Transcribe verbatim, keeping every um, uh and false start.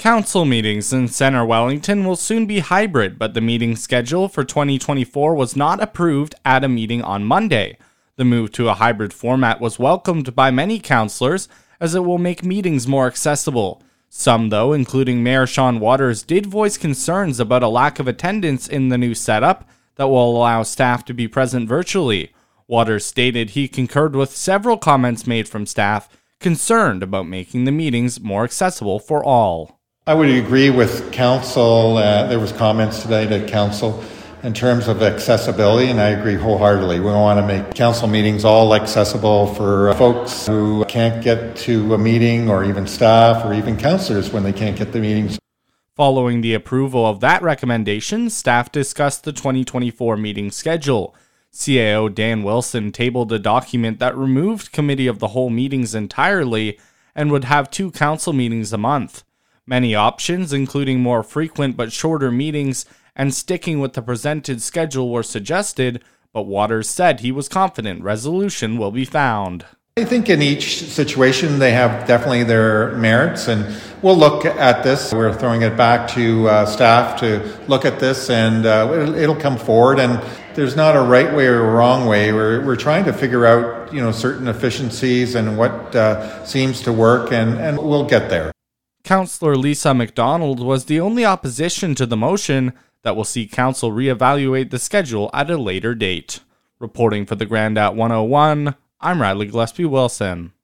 Council meetings in Centre Wellington will soon be hybrid, but the meeting schedule for twenty twenty-four was not approved at a meeting on Monday. The move to a hybrid format was welcomed by many councillors as it will make meetings more accessible. Some, though, including Mayor Sean Waters, did voice concerns about a lack of attendance in the new setup that will allow staff to be present virtually. Waters stated he concurred with several comments made from staff concerned about making the meetings more accessible for all. I would agree with council. Uh, there was comments today to council in terms of accessibility, and I agree wholeheartedly. We want to make council meetings all accessible for uh, folks who can't get to a meeting, or even staff, or even councillors when they can't get the meetings. Following the approval of that recommendation, staff discussed the twenty twenty-four meeting schedule. C A O Dan Wilson tabled a document that removed Committee of the Whole meetings entirely and would have two council meetings a month. Many options, including more frequent but shorter meetings and sticking with the presented schedule, were suggested, but Waters said he was confident resolution will be found. I think in each situation they have definitely their merits, and we'll look at this. We're throwing it back to uh, staff to look at this, and uh, it'll, it'll come forward. And there's not a right way or a wrong way. We're we're trying to figure out, you know, certain efficiencies and what uh, seems to work, and, and we'll get there. Councillor Lisa McDonald was the only opposition to the motion that will see council reevaluate the schedule at a later date. Reporting for the Grand at one oh one, I'm Radley Gillespie Wilson.